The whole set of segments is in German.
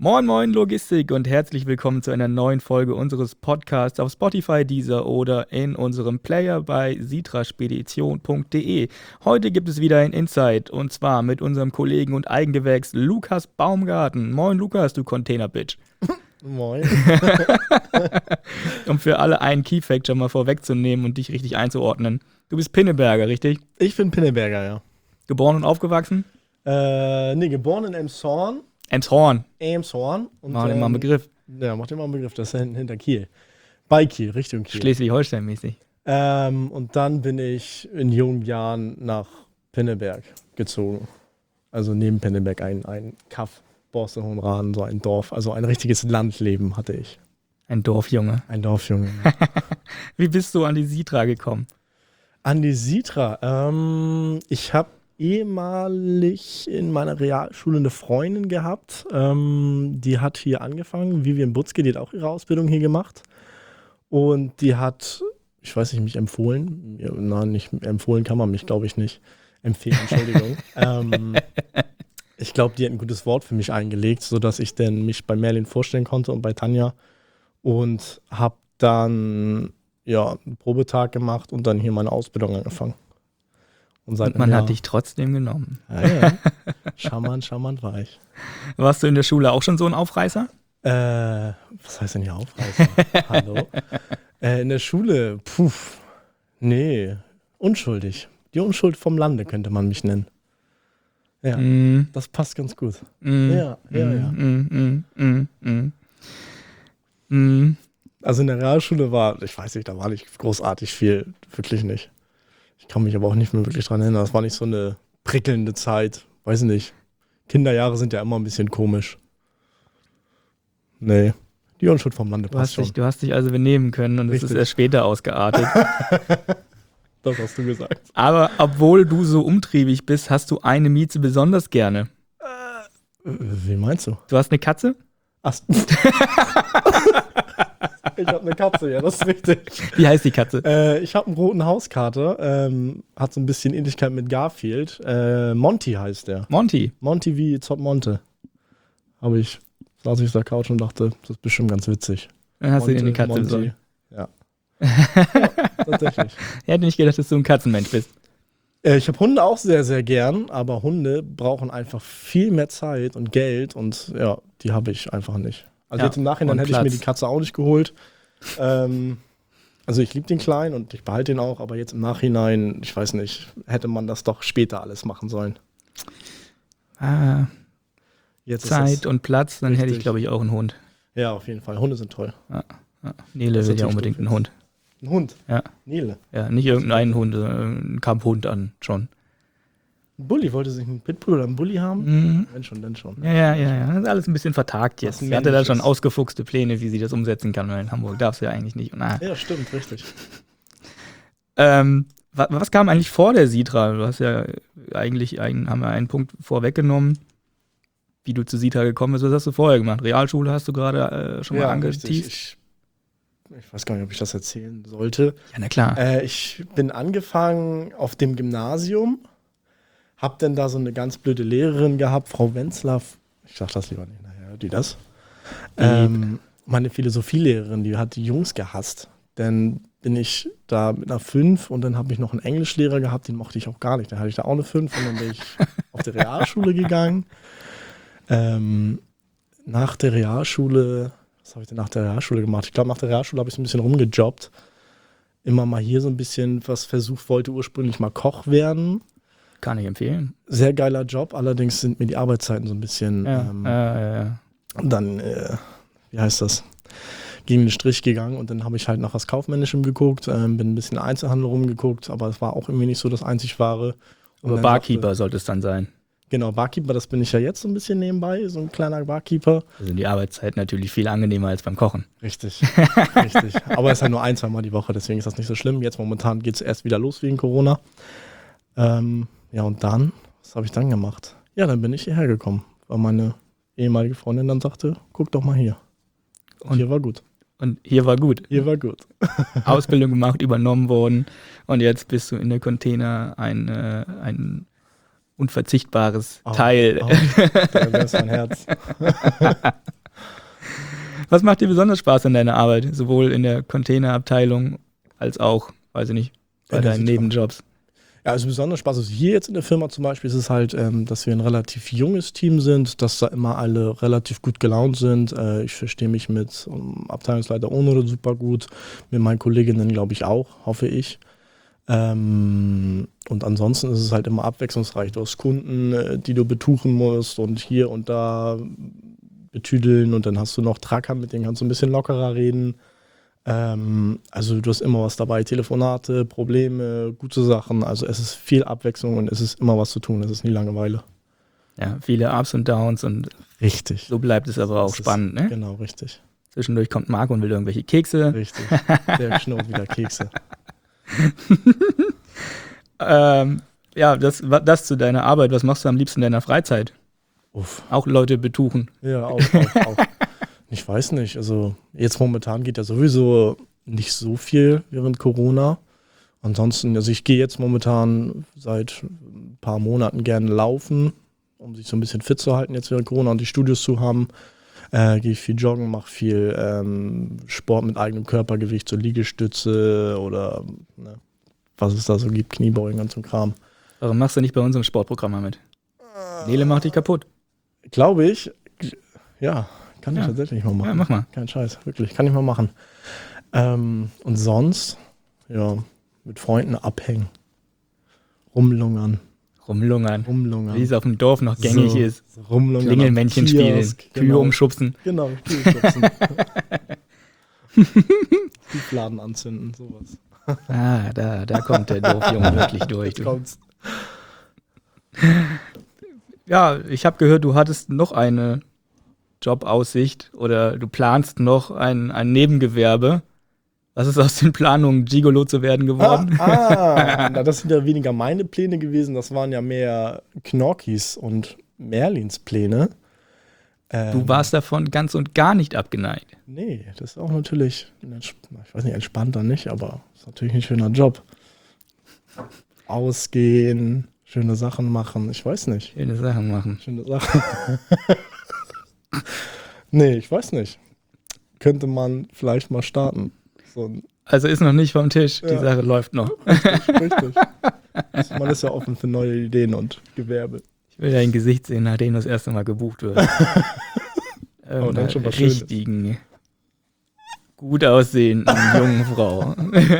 Moin Moin Logistik und herzlich willkommen zu einer neuen Folge unseres Podcasts auf Spotify, Deezer oder in unserem Player bei sitraspedition.de. Heute gibt es wieder ein Insight und zwar mit unserem Kollegen und Eigengewächs Lukas Baumgarten. Moin Lukas, du Container-Bitch. Moin. Um für alle einen Key-Fact schon mal vorwegzunehmen und dich richtig einzuordnen. Du bist Pinneberger, richtig? Ich bin Pinneberger, ja. Geboren und aufgewachsen? Geboren in Elmshorn. Elmshorn. Und, Mach dir mal einen Begriff. Ja, mach dir mal einen Begriff. Das ist hinter Kiel. Bei Kiel, Richtung Kiel. Schleswig-Holstein-mäßig. Und dann bin ich in jungen Jahren nach Pinneberg gezogen. Also neben Pinneberg ein Kaff, Borstenhohenraden, so ein Dorf. Also ein richtiges Landleben hatte ich. Ein Dorfjunge. Ein Dorfjunge. Wie bist du an die Sitra gekommen? An die Sitra. Ich habe ehemalig in meiner Realschule eine Freundin gehabt. Die hat hier angefangen. Vivian Butzke, die hat auch ihre Ausbildung hier gemacht. Und die hat, ich weiß nicht, mich empfohlen. Nein, nicht empfohlen kann man mich, glaube ich, nicht. Empfehlen, Entschuldigung. Ich glaube, die hat ein gutes Wort für mich eingelegt, sodass ich dann mich bei Merlin vorstellen konnte und bei Tanja. Und habe dann einen Probetag gemacht und dann hier meine Ausbildung angefangen. Und man hat dich trotzdem genommen. Ja. Charmant war ich. Warst du in der Schule auch schon so ein Aufreißer? Was heißt denn hier Aufreißer? Hallo? In der Schule, nee, unschuldig. Die Unschuld vom Lande könnte man mich nennen. Ja, Das passt ganz gut. Ja. Also in der Realschule ich weiß nicht, da war nicht großartig viel, wirklich nicht. Ich kann mich aber auch nicht mehr wirklich dran erinnern. Das war nicht so eine prickelnde Zeit. Weiß nicht. Kinderjahre sind ja immer ein bisschen komisch. Nee, die Unschuld vom Lande passt schon. Du hast dich also benehmen können und es ist erst später ausgeartet. Das hast du gesagt. Aber obwohl du so umtriebig bist, hast du eine Mieze besonders gerne. Wie meinst du? Du hast eine Katze? Ach. Ich habe eine Katze, ja, das ist richtig. Wie heißt die Katze? Ich habe einen roten Hauskater, hat so ein bisschen Ähnlichkeit mit Garfield. Monty heißt der. Monty? Monty wie Zott Monte. Saß ich auf der Couch und dachte, das ist bestimmt ganz witzig. Dann hast du dir eine Katze Monty. besorgt. Ja, tatsächlich. Ich hätte nicht gedacht, dass du ein Katzenmensch bist. Ich habe Hunde auch sehr, sehr gern, aber Hunde brauchen einfach viel mehr Zeit und Geld und ja, die habe ich einfach nicht. Also jetzt im Nachhinein hätte ich mir die Katze auch nicht geholt. Also ich liebe den Kleinen und ich behalte den auch, aber jetzt im Nachhinein, ich weiß nicht, hätte man das doch später alles machen sollen. Jetzt Zeit und Platz, dann hätte ich, glaube ich, auch einen Hund. Ja, auf jeden Fall. Hunde sind toll. Ja. Nele will ja unbedingt einen Hund. Ein Hund? Ja. Nele? Ja, nicht irgendeinen Hund, ein Kampfhund an, schon. Ein Bulli, wollte sich einen Pitbull oder einen Bulli haben? Wenn schon, dann schon. Ja. Das ist alles ein bisschen vertagt jetzt. Sie hatte da schon ausgefuchste Pläne, wie sie das umsetzen kann, weil in Hamburg darf sie ja eigentlich nicht. Ja, stimmt, richtig. Was kam eigentlich vor der Sitra? Du hast ja eigentlich haben wir einen Punkt vorweggenommen, wie du zu Sitra gekommen bist. Was hast du vorher gemacht? Realschule hast du gerade schon mal angeteased? Ich weiß gar nicht, ob ich das erzählen sollte. Ja, na klar. Ich bin angefangen auf dem Gymnasium. Hab dann da so eine ganz blöde Lehrerin gehabt, Frau Wenzlaff. Ich sag das lieber nicht nachher, die das. Meine Philosophielehrerin, die hat die Jungs gehasst. Dann bin ich da mit einer 5 und dann habe ich noch einen Englischlehrer gehabt, den mochte ich auch gar nicht. Dann hatte ich da auch eine 5 und dann bin ich auf die Realschule gegangen. Nach der Realschule, was habe ich denn nach der Realschule gemacht? Ich glaube, nach der Realschule habe ich so ein bisschen rumgejobbt. Immer mal hier so ein bisschen was versucht, wollte ursprünglich mal Koch werden. Kann ich empfehlen. Sehr geiler Job, allerdings sind mir die Arbeitszeiten so ein bisschen dann, wie heißt das, gegen den Strich gegangen und dann habe ich halt nach was Kaufmännischem geguckt, bin ein bisschen Einzelhandel rumgeguckt, aber es war auch irgendwie nicht so das einzig Wahre. Aber Barkeeper sollte es dann sein. Genau, Barkeeper, das bin ich ja jetzt so ein bisschen nebenbei, so ein kleiner Barkeeper. Da sind die Arbeitszeiten natürlich viel angenehmer als beim Kochen. Richtig. Aber es ist halt nur 1-2 Mal die Woche, deswegen ist das nicht so schlimm. Jetzt momentan geht es erst wieder los wegen Corona. Ja, und dann, was habe ich dann gemacht? Ja, dann bin ich hierher gekommen, weil meine ehemalige Freundin dann sagte, guck doch mal hier. Und hier war gut. Und hier war gut. Hier war gut. Ausbildung gemacht, übernommen worden und jetzt bist du in der Container ein unverzichtbares Teil. Da ist mein Herz. Was macht dir besonders Spaß an deiner Arbeit? Sowohl in der Containerabteilung als auch, weiß ich nicht, bei deinen Nebenjobs? Ja, also besonders Spaß ist hier jetzt in der Firma zum Beispiel, ist es halt, dass wir ein relativ junges Team sind, dass da immer alle relativ gut gelaunt sind. Ich verstehe mich mit Abteilungsleiter Onore super gut, mit meinen Kolleginnen glaube ich auch, hoffe ich. Und ansonsten ist es halt immer abwechslungsreich. Du hast Kunden, die du betuchen musst und hier und da betüdeln und dann hast du noch Tracker, mit denen kannst du ein bisschen lockerer reden. Also du hast immer was dabei, Telefonate, Probleme, gute Sachen. Also es ist viel Abwechslung und es ist immer was zu tun. Es ist nie Langeweile. Ja, viele Ups und Downs und Richtig. so bleibt es aber auch spannend, ne? Genau, richtig. Zwischendurch kommt Marco und will irgendwelche Kekse. Richtig. Der schnurrt wieder Kekse. Ja, das zu deiner Arbeit. Was machst du am liebsten in deiner Freizeit? Uff. Auch Leute betuchen. Ja, auch. Ich weiß nicht, also jetzt momentan geht ja sowieso nicht so viel während Corona. Ansonsten, also ich gehe jetzt momentan seit ein paar Monaten gerne laufen, um sich so ein bisschen fit zu halten jetzt während Corona und die Studios zu haben. Gehe ich viel joggen, mache viel Sport mit eigenem Körpergewicht, so Liegestütze oder was es da so gibt, Kniebeugen und so Kram. Warum machst du nicht bei unserem Sportprogramm mal mit? Nele macht dich kaputt. Glaube ich, ja. Kann ich tatsächlich mal machen. Ja, mach mal. Kein Scheiß, wirklich. Kann ich mal machen. Und sonst, ja, mit Freunden abhängen. Rumlungern. Wie es auf dem Dorf noch gängig ist. So rumlungern. Klingelmännchen spielen. Kühe umschubsen. Genau, Kühe schubsen. Tiefladen anzünden, sowas. Ah, da kommt der Dorfjunge wirklich durch. Kommt's. Ja, ich habe gehört, du hattest noch eine Jobaussicht oder du planst noch ein Nebengewerbe. Was ist aus den Planungen, Gigolo zu werden geworden? Das sind ja weniger meine Pläne gewesen, das waren ja mehr Knorkis und Merlins Pläne. Du warst davon ganz und gar nicht abgeneigt. Nee, das ist auch natürlich, ich weiß nicht, entspannter nicht, aber ist natürlich ein schöner Job. Ausgehen, schöne Sachen machen, ich weiß nicht. Schöne Sachen machen. Nee, ich weiß nicht. Könnte man vielleicht mal starten. Also ist noch nicht vom Tisch, die Sache läuft noch. Richtig. Man ist ja offen für neue Ideen und Gewerbe. Ich will dein Gesicht sehen, nachdem du das erste Mal gebucht wirst. Oh, dann schon was richtigen, gut aussehenden jungen Frau.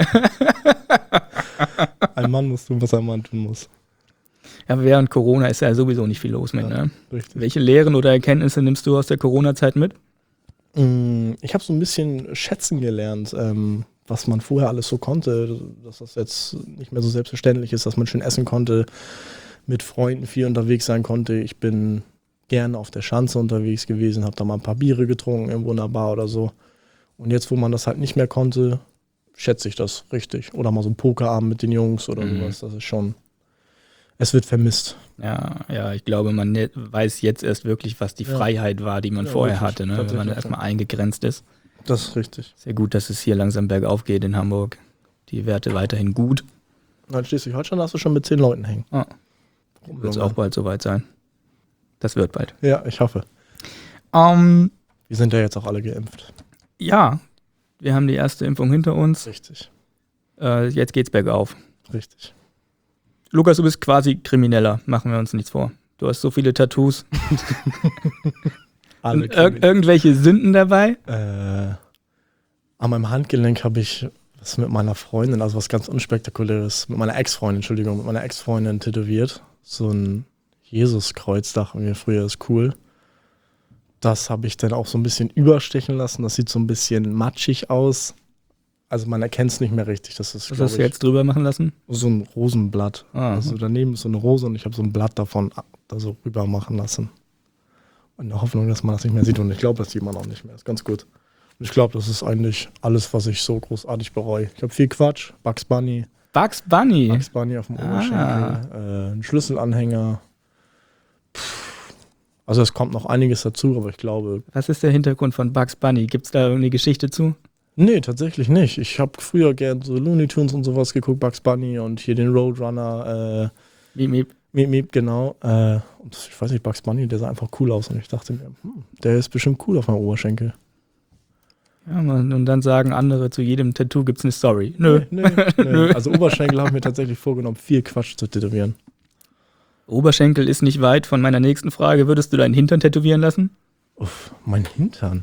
Ein Mann muss tun, was ein Mann tun muss. Ja, während Corona ist ja sowieso nicht viel los mit, ne? Richtig. Welche Lehren oder Erkenntnisse nimmst du aus der Corona-Zeit mit? Ich habe so ein bisschen schätzen gelernt, was man vorher alles so konnte, dass das jetzt nicht mehr so selbstverständlich ist, dass man schön essen konnte, mit Freunden viel unterwegs sein konnte. Ich bin gerne auf der Schanze unterwegs gewesen, habe da mal ein paar Biere getrunken, irgendwo in der Bar oder so. Und jetzt, wo man das halt nicht mehr konnte, schätze ich das richtig. Oder mal so ein Pokerabend mit den Jungs oder sowas, das ist schon... Es wird vermisst. Ja, ich glaube, man weiß jetzt erst wirklich, was die Freiheit war, die man vorher hatte, ne? Wenn man erstmal eingegrenzt ist. Das ist richtig. Sehr gut, dass es hier langsam bergauf geht in Hamburg. Die Werte weiterhin gut. In Schleswig-Holstein darfst du schon mit 10 Leuten hängen. Wird es auch bald soweit sein. Das wird bald. Ja, ich hoffe. Wir sind ja jetzt auch alle geimpft. Ja, wir haben die erste Impfung hinter uns. Richtig. Jetzt geht's bergauf. Richtig. Lukas, du bist quasi Krimineller, machen wir uns nichts vor. Du hast so viele Tattoos. Irgendwelche Sünden dabei? An meinem Handgelenk habe ich was mit meiner Freundin, also was ganz Unspektakuläres, mit meiner Ex-Freundin tätowiert. So ein Jesuskreuz, dachten wir früher, ist cool. Das habe ich dann auch so ein bisschen überstechen lassen. Das sieht so ein bisschen matschig aus. Also man erkennt es nicht mehr richtig. Das ist, was hast du jetzt drüber machen lassen? So ein Rosenblatt. Also daneben ist so eine Rose und ich habe so ein Blatt davon da so rüber machen lassen. In der Hoffnung, dass man das nicht mehr sieht. Und ich glaube, das sieht man auch nicht mehr. Das ist ganz gut. Und ich glaube, das ist eigentlich alles, was ich so großartig bereue. Ich habe viel Quatsch. Bugs Bunny. Bugs Bunny? Bugs Bunny auf dem Oberschenkel. Ein Schlüsselanhänger. Also es kommt noch einiges dazu, aber ich glaube... Was ist der Hintergrund von Bugs Bunny? Gibt es da irgendeine Geschichte zu? Nee, tatsächlich nicht. Ich habe früher gern so Looney Tunes und sowas geguckt, Bugs Bunny und hier den Roadrunner. Miep, genau. Und ich weiß nicht, Bugs Bunny, der sah einfach cool aus und ich dachte mir, der ist bestimmt cool auf meinem Oberschenkel. Ja, und dann sagen andere, zu jedem Tattoo gibt es eine Story. Nö. Nee. Also Oberschenkel haben wir tatsächlich vorgenommen, viel Quatsch zu tätowieren. Oberschenkel ist nicht weit von meiner nächsten Frage. Würdest du deinen Hintern tätowieren lassen? Uff, mein Hintern.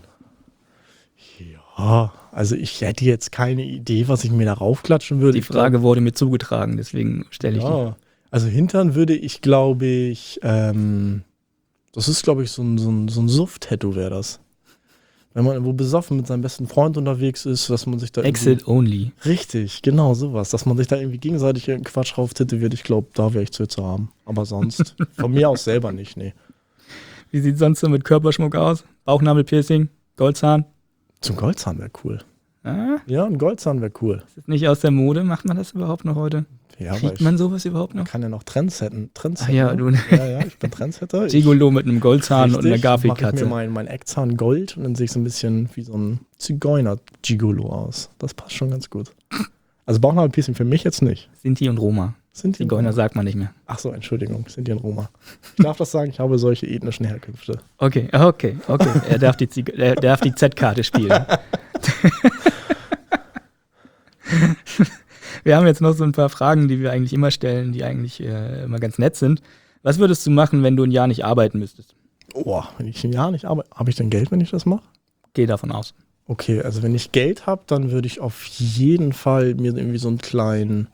Ja, also ich hätte jetzt keine Idee, was ich mir darauf klatschen würde. Die Frage wurde mir zugetragen, deswegen stelle ich die. Ja, also Hintern würde ich, glaube ich, das ist, glaube ich, so ein Suff-Tattoo wäre das. Wenn man irgendwo besoffen mit seinem besten Freund unterwegs ist, dass man sich da Exit only. Richtig, genau sowas. Dass man sich da irgendwie gegenseitig irgendeinen Quatsch drauf tätowiert. Ich glaube, da wäre ich zu haben. Aber sonst von mir aus selber nicht, nee. Wie sieht es sonst so mit Körperschmuck aus? Bauchnabelpiercing? Goldzahn? Zum Goldzahn wäre cool. Ah, Ja, ein Goldzahn wäre cool. ist das nicht aus der Mode? Macht man das überhaupt noch heute? Ja, aber Kriegt ich man sowas überhaupt noch? kann ja noch Trends setten. Ach ja, du Ja, ich bin Trendsetter. Gigolo mit einem Goldzahn und einer Richtig, mache ich Garfield-Katze. mir mein Eckzahn Gold und dann sehe ich so ein bisschen wie so ein Zigeuner-Gigolo aus. Das passt schon ganz gut. Also Bauchnabelpiercing für mich jetzt nicht. Sinti und Roma. Sind die Zigeuner sagt man nicht mehr. Ach so, Entschuldigung, sind die in Roma. Ich darf das sagen, ich habe solche ethnischen Herkünfte. Okay. Er darf die Z-Karte spielen. Wir haben jetzt noch so ein paar Fragen, die wir eigentlich immer stellen, die eigentlich immer ganz nett sind. Was würdest du machen, wenn du ein Jahr nicht arbeiten müsstest? Oh, wenn ich ein Jahr nicht arbeite, habe ich denn Geld, wenn ich das mache? Geh davon aus. Okay, also wenn ich Geld habe, dann würde ich auf jeden Fall mir irgendwie so einen kleinen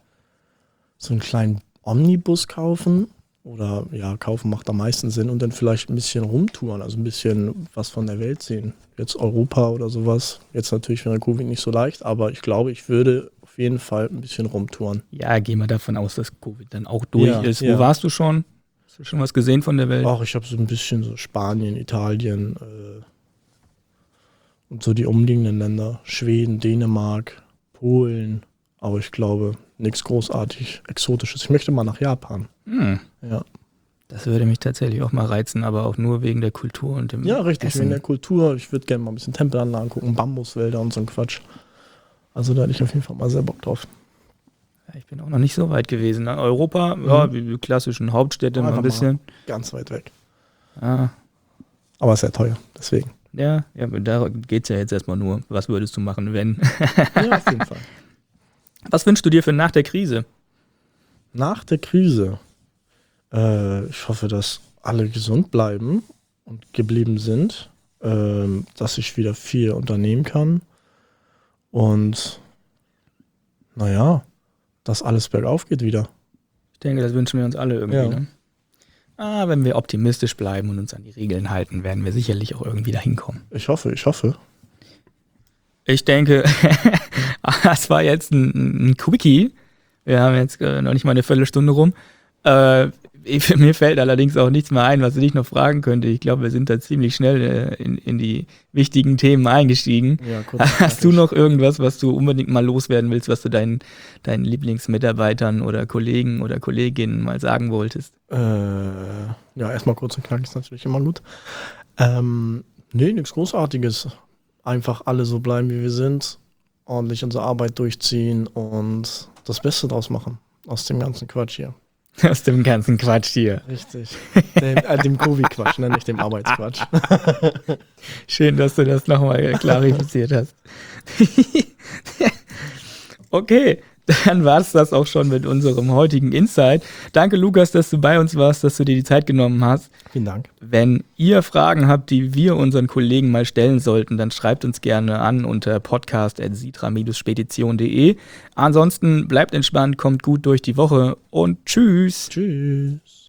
Omnibus kaufen. Oder ja, kaufen macht am meisten Sinn und dann vielleicht ein bisschen rumtouren, also ein bisschen was von der Welt sehen. Jetzt Europa oder sowas. Jetzt natürlich während Covid nicht so leicht, aber ich glaube, ich würde auf jeden Fall ein bisschen rumtouren. Ja, geh mal davon aus, dass Covid dann auch durch Ja, ist. ja. Wo warst du schon? Hast du schon was gesehen von der Welt? Ach, ich habe so ein bisschen so Spanien, Italien und so die umliegenden Länder. Schweden, Dänemark, Polen. Aber ich glaube, nichts großartig Exotisches. Ich möchte mal nach Japan. Ja. Das würde mich tatsächlich auch mal reizen, aber auch nur wegen der Kultur und dem Ja, richtig, Essen. wegen der Kultur. Ich würde gerne mal ein bisschen Tempelanlagen gucken, Bambuswälder und so ein Quatsch. Also da hätte ich auf jeden Fall mal sehr Bock drauf. Ja, ich bin auch noch nicht so weit gewesen. Europa, ja, wie die klassischen Hauptstädte mal ein Einfach bisschen. Ganz weit weg. Ah, Aber sehr teuer, deswegen. ja, da geht es ja jetzt erstmal nur. Was würdest du machen, wenn? Ja, auf jeden Fall. Was wünschst du dir für nach der Krise? Nach der Krise, ich hoffe, dass alle gesund bleiben und geblieben sind, dass ich wieder viel unternehmen kann und naja, dass alles bergauf geht wieder. Ich denke, das wünschen wir uns alle irgendwie. Ja. Ne? Wenn wir optimistisch bleiben und uns an die Regeln halten, werden wir sicherlich auch irgendwie dahin kommen. Ich hoffe. Ich denke, das war jetzt ein Quickie. Wir haben jetzt noch nicht mal eine Viertelstunde rum. Mir fällt allerdings auch nichts mehr ein, was ich noch fragen könnte. Ich glaube, wir sind da ziemlich schnell in die wichtigen Themen eingestiegen. Ja, kurz Hast du noch irgendwas, was du unbedingt mal loswerden willst, was du deinen Lieblingsmitarbeitern oder Kollegen oder Kolleginnen mal sagen wolltest? Ja, erstmal kurz und knackig ist natürlich immer gut. Nee, nichts Großartiges. Einfach alle so bleiben, wie wir sind, ordentlich unsere Arbeit durchziehen und das Beste draus machen aus dem ganzen Quatsch hier. Aus dem ganzen Quatsch hier. Richtig. Dem Covid-Quatsch, ne? Nicht dem Arbeitsquatsch. Schön, dass du das nochmal klarifiziert hast. Okay, dann war es das auch schon mit unserem heutigen Insight. Danke, Lukas, dass du bei uns warst, dass du dir die Zeit genommen hast. Vielen Dank. Wenn ihr Fragen habt, die wir unseren Kollegen mal stellen sollten, dann schreibt uns gerne an unter podcast@sitra-spedition.de. Ansonsten bleibt entspannt, kommt gut durch die Woche und tschüss. Tschüss.